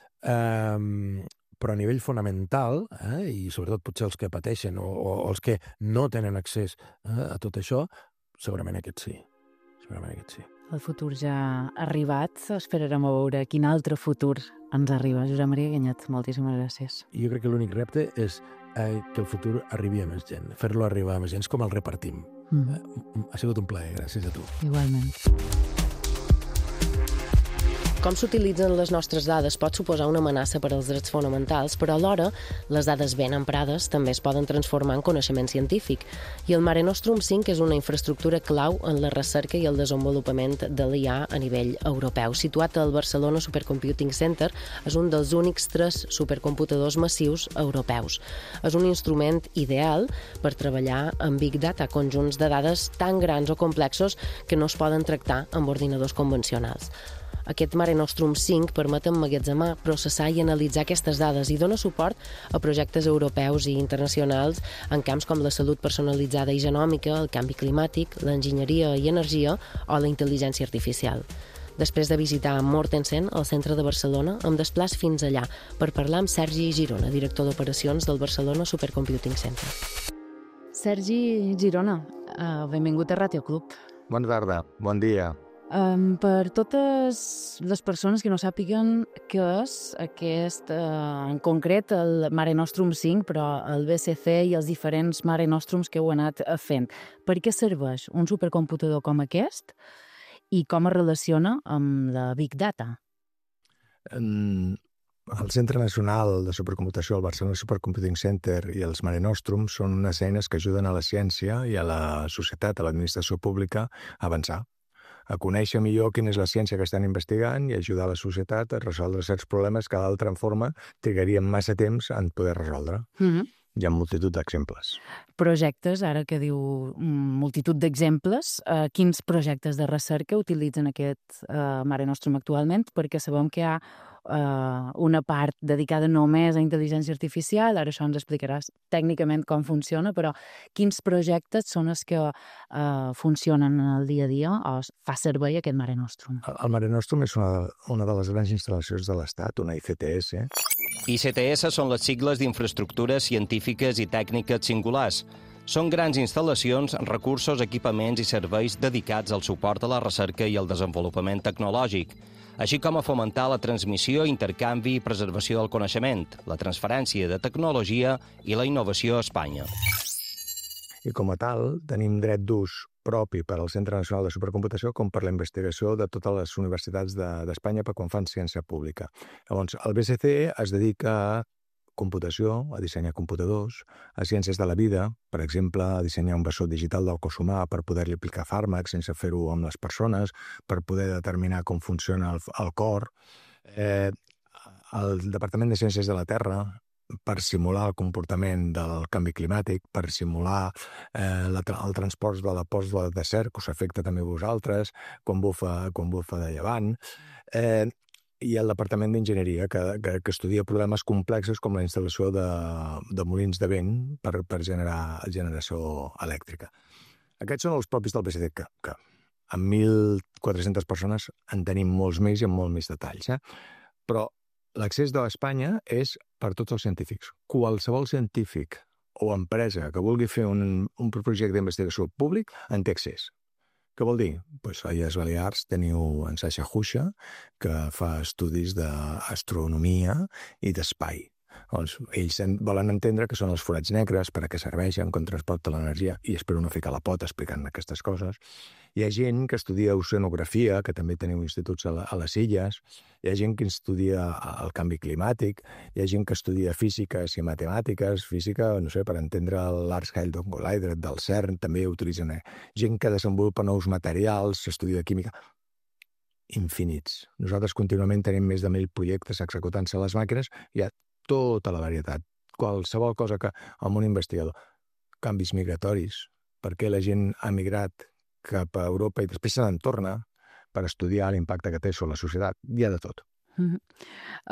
Um, però a nivell fonamental, eh? I sobretot potser els que pateixen o, o els que no tenen accés eh, a tot això, segurament aquest sí. Segurament aquest sí. El futur ja ha arribat, esperarem a veure quin altre futur ens arriba. Josep Maria Ganyet, moltíssimes gràcies. Jo crec que l'únic repte és eh, que el futur arribi a més gent, fer-lo arribar a més gent, és com el repartim. Mm. Ha sigut un plaer, gràcies a tu. Igualment. Com s'utilitzen les nostres dades pot suposar una amenaça per als drets fonamentals, però alhora les dades ben emprades també es poden transformar en coneixement científic. I el Mare Nostrum cinc és una infraestructura clau en la recerca i el desenvolupament de l'I A a nivell europeu. Situat al Barcelona Supercomputing Center, és un dels únics tres supercomputadors massius europeus. És un instrument ideal per treballar amb Big Data, conjunts de dades tan grans o complexos que no es poden tractar amb ordinadors convencionals. Aquest Mare Nostrum cinc permet emmagatzemar, processar i analitzar aquestes dades i dona suport a projectes europeus i internacionals en camps com la salut personalitzada i genòmica, el canvi climàtic, l'enginyeria i energia o la intel·ligència artificial. Després de visitar Mortensen, al centre de Barcelona, em desplaç fins allà per parlar amb Sergi Girona, director d'operacions del Barcelona Supercomputing Center. Sergi Girona, uh, benvingut a Ràdio Club. Bona tarda, bon dia. Um, per totes les persones que no sàpiguen què és aquest, uh, en concret, el Mare Nostrum cinc, però el B C C i els diferents Mare Nostrums que heu anat fent. Per què serveix un supercomputador com aquest i com es relaciona amb la Big Data? En... El Centre Nacional de Supercomputació, el Barcelona Supercomputing Center i els Mare Nostrum són unes eines que ajuden a la ciència i a la societat, a l'administració pública, a avançar, a conèixer millor quina és la ciència que estan investigant i ajudar a la societat a resoldre certs problemes que d'altra forma trigaríem massa temps en poder resoldre. Mm-hmm. Hi ha multitud d'exemples. Projectes, ara que diu multitud d'exemples, eh, quins projectes de recerca utilitzen aquest eh, Mare Nostrum actualment? Perquè sabem que hi ha eh, una part dedicada només a intel·ligència artificial, ara això ens explicaràs tècnicament com funciona, però quins projectes són els que eh, funcionen en el dia a dia o fa servei aquest Mare Nostrum? El, el Mare Nostrum és una, una de les grans instal·lacions de l'Estat, una I C T S. I C T S són les sigles d'infraestructures científiques i tècniques singulars. Són grans instal·lacions, recursos, equipaments i serveis dedicats al suport a la recerca i al desenvolupament tecnològic, així com a fomentar la transmissió, intercanvi i preservació del coneixement, la transferència de tecnologia i la innovació a Espanya. I com a tal, tenim dret d'ús propi per al Centre Nacional de Supercomputació com per la investigació de totes les universitats d'Espanya per quan fan ciència pública. Llavors, el B C C es dedica a computació, a dissenyar computadors, a ciències de la vida, per exemple, a dissenyar un bessó digital del cos humà per poder-li aplicar fàrmacs sense fer-ho amb les persones, per poder determinar com funciona el, el cor. Eh, el Departament de Ciències de la Terra, per simular el comportament del canvi climàtic, per simular eh, la, el transport de la post de desert, que us afecta també a vosaltres, quan bufa, quan bufa de llevant. Eh, i el Departament d'Enginyeria, que, que, que estudia problemes complexos com la instal·lació de, de molins de vent per, per generar generació elèctrica. Aquests són els propis del B C C, que, que amb mil quatre-centes persones en tenim molts més i amb molt més detalls. Eh? Però l'accés d'Espanya és per tots els científics. Qualsevol científic o empresa que vulgui fer un, un projecte d'investigació públic en té accés. Què vol dir? Pues a les Balears teniu en Sasha Husha, que fa estudis d'astronomia i d'espai. Doncs, ells volen entendre que són els forats negres, per a què serveixen, com transporta l'energia, i espero no ficar la pota explicant aquestes coses. Hi ha gent que estudia oceanografia, que també teniu instituts a, la, a les illes, hi ha gent que estudia el canvi climàtic, hi ha gent que estudia físiques i matemàtiques, física, no sé, per entendre l'Large Hadron Collider del CERN, també utilitzen eh? gent que desenvolupa nous materials, estudia química, infinits. Nosaltres contínuament tenim més de mil projectes executant-se a les màquines, hi ha tota la varietat, qualsevol cosa que amb un investigador. Canvis migratoris, perquè la gent ha migrat cap a Europa i després se n'en torna per estudiar l'impacte que té sobre la societat. Hi ha de tot. Mm-hmm.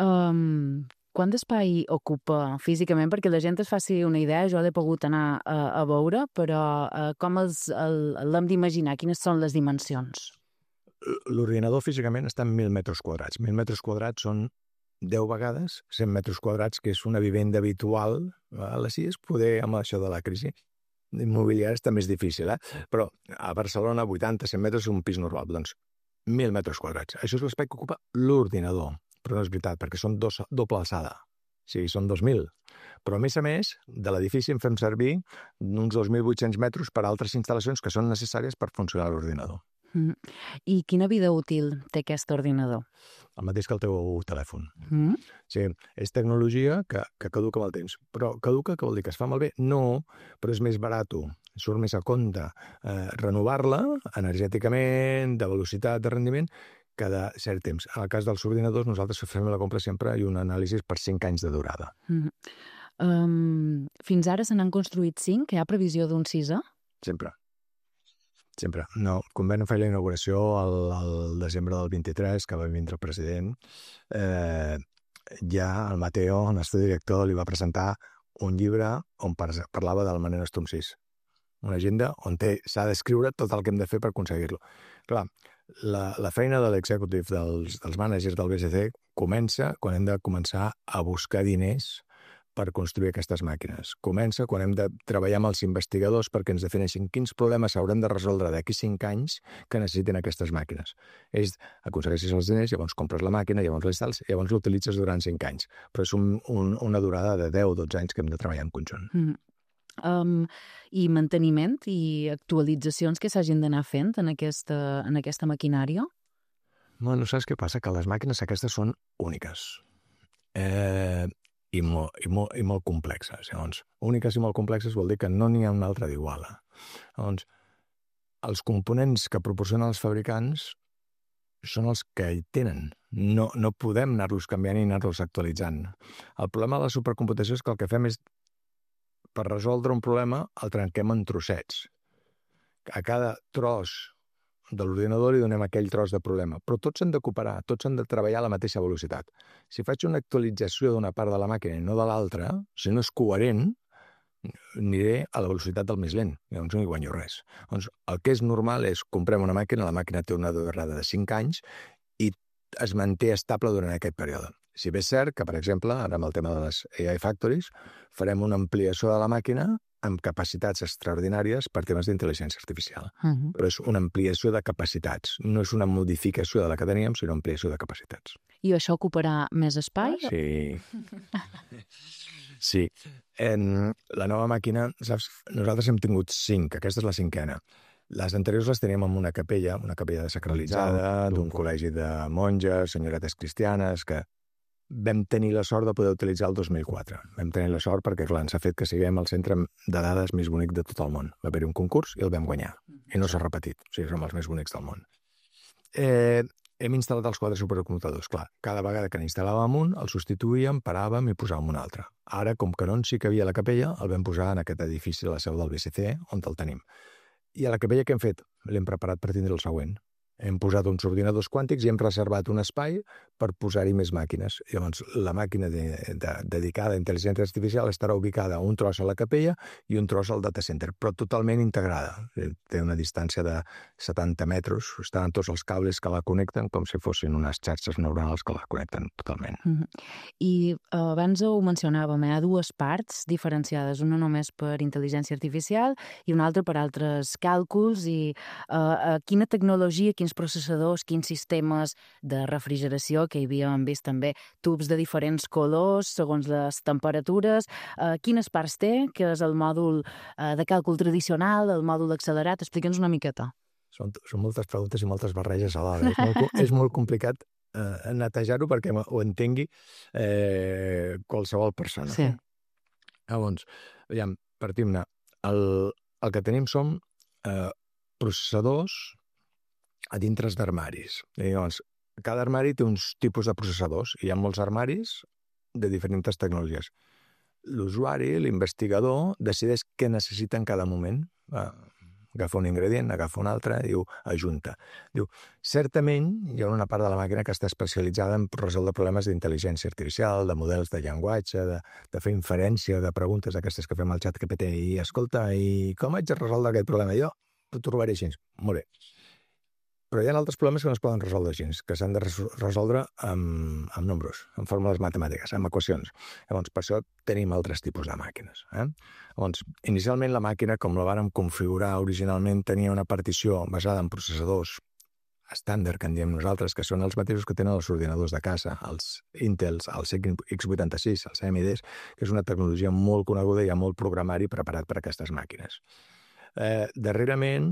um, quant d'espai ocupa físicament? Perquè la gent es faci una idea, jo l'he pogut anar a, a veure, però uh, com l'hem d'imaginar? Quines són les dimensions? L'ordinador físicament està en mil metres quadrats. Mil metres quadrats són deu vegades cent metres quadrats, que és una vivenda habitual a les illes. Poder, amb això de la crisi immobiliària, està més difícil, eh? Però a Barcelona, vuitanta, cent metres és un pis normal. Doncs mil metres quadrats. Això és l'espai que ocupa l'ordinador. Però no és veritat, perquè són dos, doble alçada. O sigui, són dos mil. Però, a més a més, de l'edifici en fem servir uns dos mil vuit-cents metres per a altres instal·lacions que són necessàries per funcionar l'ordinador. Mm. I quina vida útil té aquest ordinador? El mateix que el teu telèfon. Mm. Sí, és tecnologia que, que caduca amb el temps. Però caduca, què vol dir? Que es fa malbé? No, però és més barat, surt més a compte eh, renovar-la energèticament, de velocitat, de rendiment, cada cert temps. En el cas dels ordinadors, nosaltres fem la compra sempre i un anàlisi per cinc anys de durada. Mm. Um, fins ara se n'han construït cinc? Hi ha previsió d'un sisè? Sempre. Sempre. No, quan vam fer la inauguració al, al desembre del vint-i-tres, que va vindre el president, eh, ja el Mateo, el nostre director, li va presentar un llibre on parlava del Mare Nostrum sis. Una agenda on s'ha d'escriure tot el que hem de fer per aconseguir-lo. Clar, la, la feina de l'executive, dels, dels mànagers del B C C, comença quan hem de començar a buscar diners per construir aquestes màquines. Comença quan hem de treballar amb els investigadors perquè ens defineixin quins problemes s'hauran de resoldre d'aquí cinc anys que necessiten aquestes màquines. Ells aconsegueixes els diners, llavors compres la màquina, llavors l'instal·les, llavors l'utilitzes durant cinc anys. Però és un, un, una durada de deu o dotze anys que hem de treballar en conjunt. Mm. Um, I manteniment i actualitzacions que s'hagin d'anar fent en aquesta, en aquesta maquinària? Bueno, saps què passa? Que les màquines aquestes són úniques. Eh... I molt, i, molt, i molt complexes. Llavors, úniques i molt complexes vol dir que no n'hi ha una altra d'iguala. Llavors, els components que proporcionen els fabricants són els que hi tenen. No, no podem anar-los canviant i anar-los actualitzant. El problema de la supercomputació és que el que fem és, per resoldre un problema, el trenquem en trossets. A cada tros de l'ordinador li donem aquell tros de problema, però tots s'han de cooperar, tots han de treballar a la mateixa velocitat. Si faig una actualització d'una part de la màquina i no de l'altra, si no és coherent, aniré a la velocitat del més lent, llavors no hi guanyo res. Doncs el que és normal és comprem una màquina, la màquina té una durada de cinc anys i es manté estable durant aquest període. Si bé és cert que, per exemple, ara amb el tema de les A I Factories, farem una ampliació de la màquina amb capacitats extraordinàries per temes d'intel·ligència artificial. Uh-huh. Però és una ampliació de capacitats. No és una modificació de la que teníem, sinó una ampliació de capacitats. I això ocuparà més espai? Sí. Sí. En la nova màquina, saps, nosaltres hem tingut cinc, aquesta és la cinquena. Les anteriors les teníem en una capella, una capella desacralitzada, d'un col·legi de monges, senyoretes cristianes, que vam tenir la sort de poder utilitzar el dos mil quatre. Vam tenir la sort perquè, clar, ens ha fet que siguem el centre de dades més bonic de tot el món. Va haver-hi un concurs i el vam guanyar. I no s'ha repetit. O sigui, som els més bonics del món. Eh, hem instal·lat els quatre supercomputadors. Clar, cada vegada que n'instal·làvem un, el substituïem, paràvem i posàvem un altre. Ara, com que no en sí que havia a la capella, el vam posar en aquest edifici de la seu del B C C, on el tenim. I a la capella què hem fet? L'hem preparat per tindre el següent. Hem posat uns ordinadors quàntics i hem reservat un espai per posar-hi més màquines. Llavors, la màquina de, de, dedicada a intel·ligència artificial estarà ubicada un tros a la capella i un tros al data center, però totalment integrada. Té una distància de setanta metres, estan tots els cables que la connecten com si fossin unes xarxes neuronals que la connecten totalment. Mm-hmm. I uh, abans ho mencionàvem, hi ha dues parts diferenciades, una només per intel·ligència artificial i una altra per altres càlculs i uh, quina tecnologia, quins processadors, quins sistemes de refrigeració, que hi havíem vist també tubs de diferents colors segons les temperatures. Eh, quines parts té, que és el mòdul eh, de càlcul tradicional, el mòdul accelerat? Explica'ns una miqueta. Són, són moltes preguntes i moltes barreges alhora. És molt, és molt complicat eh, netejar-ho perquè ho entengui eh, qualsevol persona. Sí. Llavors, aviam, partim-ne. El, el que tenim són eh, processadors a dintre d'armaris. Llavors, cada armari té uns tipus de processadors. Hi ha molts armaris de diferents tecnologies. L'usuari, l'investigador, decideix què necessita en cada moment. Agafa un ingredient, agafa un altre, diu, ajunta. Diu, certament hi ha una part de la màquina que està especialitzada en resoldre problemes d'intel·ligència artificial, de models de llenguatge, de, de fer inferència de preguntes aquestes que fem al xat G P T i, escolta, i com haig de resoldre aquest problema? Jo ho trobaré així. Molt bé. Però hi ha altres problemes que no es poden resoldre així, que s'han de resoldre amb, amb números, amb fórmules matemàtiques, amb equacions. Llavors, per això tenim altres tipus de màquines. Eh? Llavors, inicialment la màquina, com la vàrem configurar originalment, tenia una partició basada en processadors estàndard, que en diem nosaltres, que són els mateixos que tenen els ordinadors de casa, els Intels, els X vuitanta-sis, els A M Ds, que és una tecnologia molt coneguda i hi ha molt programari preparat per a aquestes màquines. Eh, darrerament,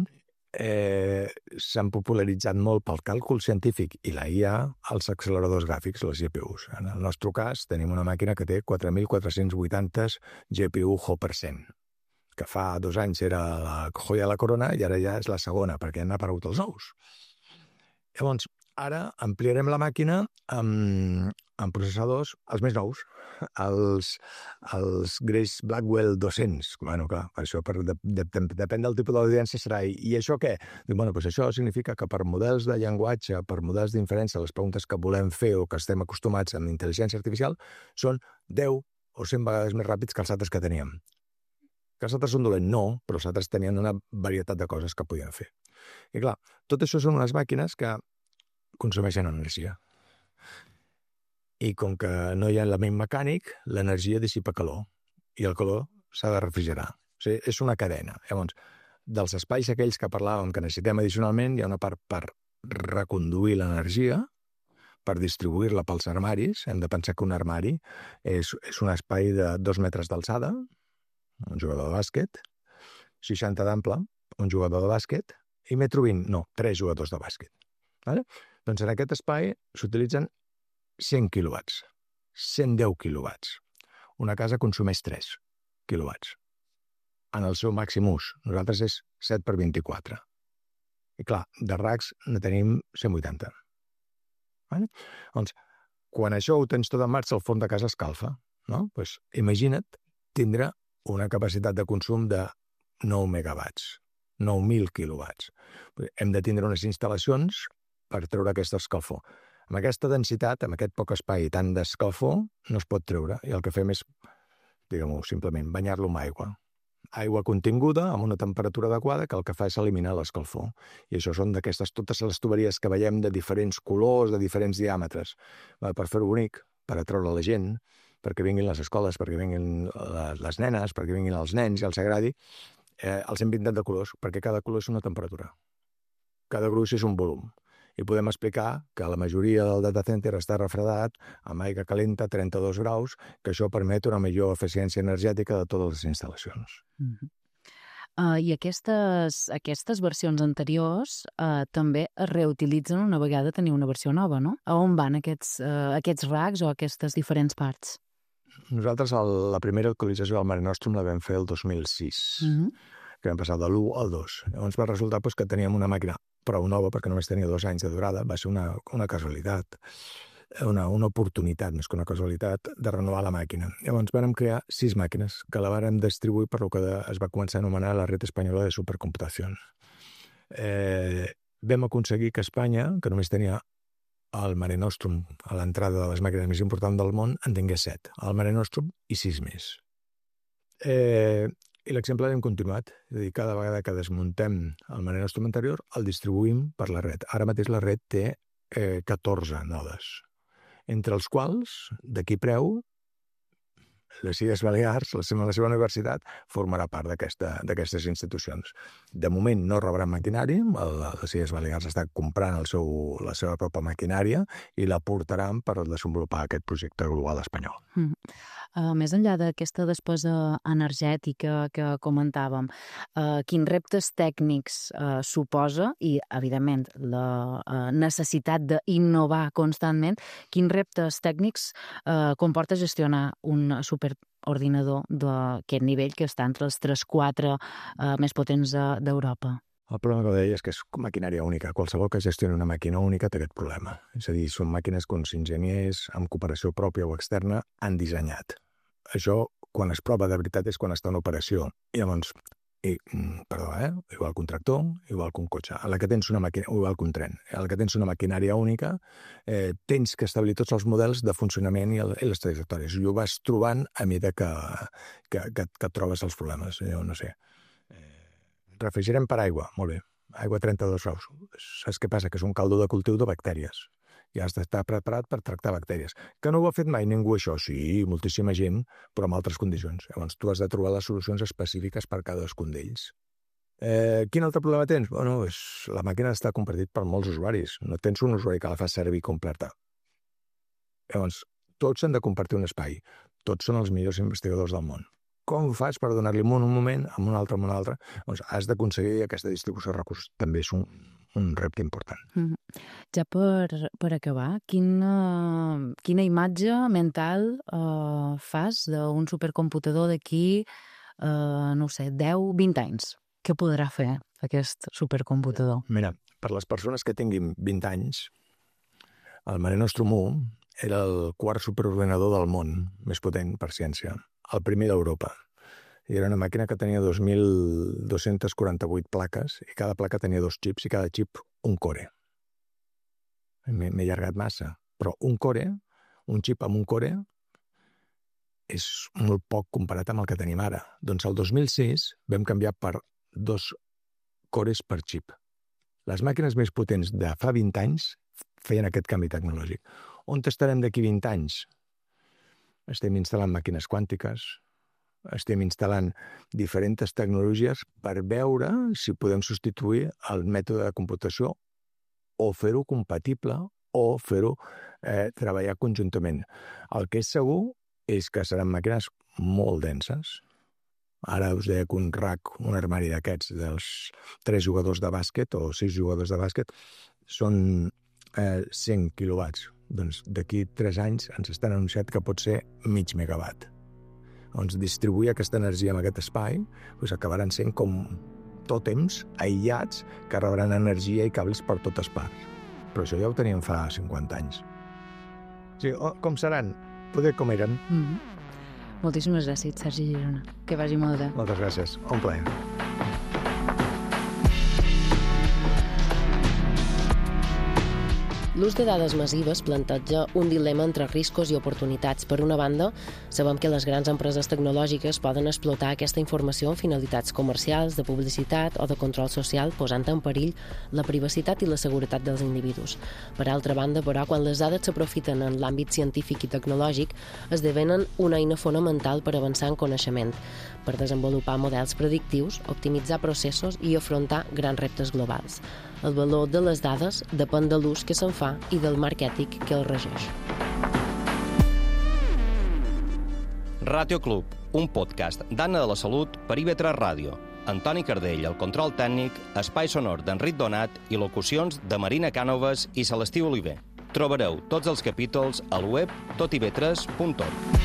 Eh, s'han popularitzat molt pel càlcul científic i la I A els acceleradors gràfics, les G P Us. En el nostre cas tenim una màquina que té quatre mil quatre-cents vuitanta G P U Hopper cent, que fa dos anys era la joia de la corona i ara ja és la segona, perquè han aparegut els nous. Llavors, ara ampliarem la màquina amb, amb processadors, els més nous, els, els Grace Blackwell dos-cents. Bueno, clar, això per, de, de, de, depèn del tipus d'audiència serà. I, i això què? Dic, bueno, doncs això significa que per models de llenguatge, per models d'inferència, les preguntes que volem fer o que estem acostumats amb intel·ligència artificial són deu o cent vegades més ràpids que els altres que teníem. Que els altres són dolents? No, però els altres tenien una varietat de coses que podien fer. I clar, tot això són unes màquines que consumeixen energia. I com que no hi ha element mecànic, l'energia dissipa calor, i el calor s'ha de refrigerar. O sigui, és una cadena. Llavors, dels espais aquells que parlàvem que necessitem addicionalment, hi ha una part per reconduir l'energia, per distribuir-la pels armaris. Hem de pensar que un armari és, és un espai de dos metres d'alçada, un jugador de bàsquet, seixanta d'ample, un jugador de bàsquet, i metro vint, no, tres jugadors de bàsquet. Vale? Doncs en aquest espai s'utilitzen cent quilowatts, cent deu quilowatts. Una casa consumeix tres quilowatts. En el seu màxim ús, nosaltres és set per vint-i-quatre. I clar, de racks ne tenim cent vuitanta. Vale? Doncs, quan això ho tens tot en marxa, el forn de casa escalfa, no? Pues, imagina't tindre una capacitat de consum de nou megawatts, nou mil quilowatts. Hem de tindre unes instal·lacions per treure aquesta escalfor. Amb aquesta densitat, amb aquest poc espai i tant d'escalfor, no es pot treure. I el que fem és, diguem-ho, simplement, banyar-lo amb aigua. Aigua continguda, amb una temperatura adequada, que el que fa és eliminar l'escalfor. I això són d'aquestes, totes les tuberies que veiem de diferents colors, de diferents diàmetres. Per fer-ho bonic, per atreure la gent, perquè vinguin les escoles, perquè vinguin les nenes, perquè vinguin els nens i els agradi, eh, els hem pintat de colors, perquè cada color és una temperatura. Cada gruix és un volum. i podem explicar que la majoria del data center està refredat amb aigua calenta a trenta-dos graus, que això permet una millor eficiència energètica de totes les instal·lacions. Mm-hmm. Uh, I aquestes, aquestes versions anteriors uh, també es reutilitzen una vegada tenir una versió nova, no? A on van aquests, uh, aquests racks o aquestes diferents parts? Nosaltres el, la primera actualització del Mare Nostrum la vam fer el dos mil sis, mm-hmm. que vam passar de l'u al dos. Llavors va resultar pues, que teníem una màquina prou nova, perquè només tenia dos anys de durada, va ser una, una casualitat, una, una oportunitat, més que una casualitat, de renovar la màquina. Llavors vam crear sis màquines, que la vàrem distribuir per lo que de, es va començar a anomenar la Red Espanyola de Supercomputació. Eh, vam aconseguir que Espanya, que només tenia el Mare Nostrum, a l'entrada de les màquines més importants del món, en tingués set. El Mare Nostrum i sis més. Eh, I l'exemple l'hem continuat. És a dir, cada vegada que desmuntem el Mare Nostrum anterior, el distribuïm per la red. Ara mateix la red té eh, catorze nodes, entre els quals, d'aquí preu, les Illes Balears, la seva, la seva universitat, formarà part d'aquestes institucions. De moment no rebran maquinari, les Illes Balears està comprant el seu, la seva pròpia maquinària i la portaran per desenvolupar aquest projecte global espanyol. Mm. Uh, més enllà d'aquesta despesa energètica que comentàvem, uh, quins reptes tècnics uh, suposa, i evidentment la uh, necessitat d'innovar constantment, quins reptes tècnics uh, comporta gestionar un superordinador d'aquest nivell que està entre els tres quatre uh, més potents d'Europa? El problema que deia és que és maquinària única. Qualsevol que gestioni una màquina única té aquest problema. És a dir, són màquines que uns enginyers amb cooperació pròpia o externa han dissenyat. Això, quan es prova de veritat, és quan està en operació. I llavors, i, perdó, eh? igual que un tractor, igual que un cotxe. A la que tens una màquina, igual que un tren. A la que tens una maquinària única, eh, tens que establir tots els models de funcionament i, el, i les trajectòries. I ho vas trobant a mesura que, que, que, que trobes els problemes. Jo no sé. Refrigerem per aigua, molt bé, aigua a trenta-dos graus. Saps què passa? Que és un caldo de cultiu de bactèries. Ja has d'estar preparat per tractar bactèries. Que no ho ha fet mai ningú, això? Sí, moltíssima gent, però en altres condicions. Llavors tu has de trobar les solucions específiques per cadascun d'ells. Eh, quin altre problema tens? Bueno, és, la màquina està compartit per molts usuaris. No tens un usuari que la fa servir completa. Llavors, tots han de compartir un espai. Tots són els millors investigadors del món. Com ho fas per donar-li un moment, amb un altre, amb un altre? Doncs has d'aconseguir aquesta distribució de recursos. També és un, un repte important. Mm-hmm. Ja per, per acabar, quina, quina imatge mental eh, fas d'un supercomputador d'aquí, eh, no ho sé, deu vint anys? Què podrà fer aquest supercomputador? Mira, per les persones que tinguin vint anys, el Mare Nostrum u era el quart superordenador del món més potent per ciència. El primer d'Europa. I era una màquina que tenia dos mil dos-cents quaranta-vuit plaques i cada placa tenia dos xips i cada xip un core. M'he allargat massa. Però un core, un xip amb un core, és molt poc comparat amb el que tenim ara. Doncs el dos mil sis vam canviar per dos cores per xip. Les màquines més potents de fa vint anys feien aquest canvi tecnològic. On estarem d'aquí vint anys? Estem instal·lant màquines quàntiques, estem instal·lant diferents tecnologies per veure si podem substituir el mètode de computació o fer-ho compatible o fer-ho eh, treballar conjuntament. El que és segur és que seran màquines molt denses. Ara us deia que un rack, un armari d'aquests dels tres jugadors de bàsquet o sis jugadors de bàsquet són eh, cent quilowatts. Doncs d'aquí tres anys ens estan anunciat que pot ser mig megawatt. Doncs distribuir aquesta energia en aquest espai doncs acabaran sent com tòtems aïllats que rebran energia i cables per totes parts. Però això ja ho teníem fa cinquanta anys. Sí, oh, com seran? Poder com eren. Mm-hmm. Moltíssimes gràcies, Sergi Girona. Que vagi molt bé. Moltes gràcies. Un plaer. L'ús de dades massives planteja un dilema entre riscos i oportunitats. Per una banda, sabem que les grans empreses tecnològiques poden explotar aquesta informació amb finalitats comercials, de publicitat o de control social, posant en perill la privacitat i la seguretat dels individus. Per altra banda, però, quan les dades s'aprofiten en l'àmbit científic i tecnològic, esdevenen una eina fonamental per avançar en coneixement, per desenvolupar models predictius, optimitzar processos i afrontar grans reptes globals. El valor de les dades depèn de l'ús que se'n fa i del marc ètic que el regeix. Ràtio Club, un podcast d'Anna de la Salut per I V tres Ràdio. Antoni Cardell, el control tècnic, espai sonor d'Enric Donat i locucions de Marina Cànoves i Celestí Oliver. Trobareu tots els capítols al web tot i v tres punt org.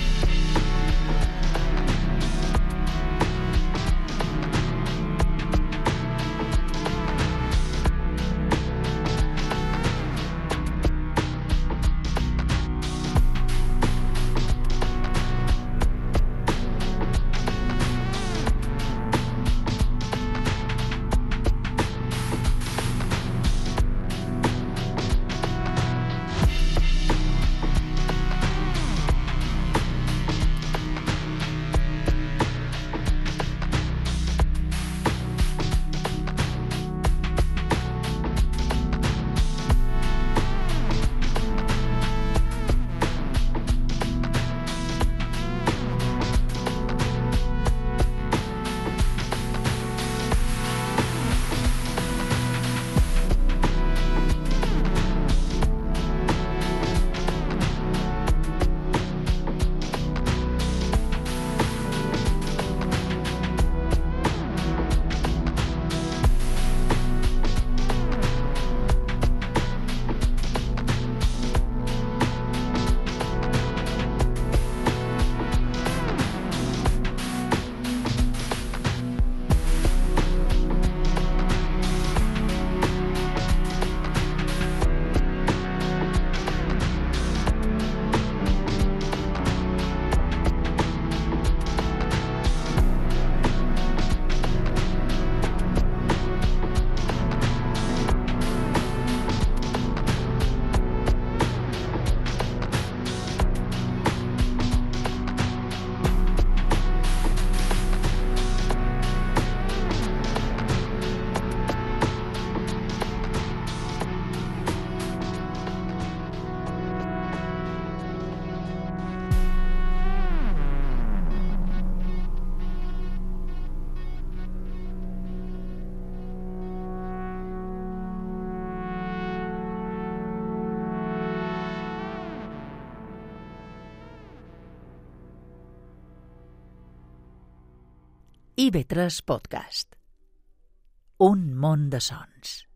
I V tres Podcast. Un món de sons.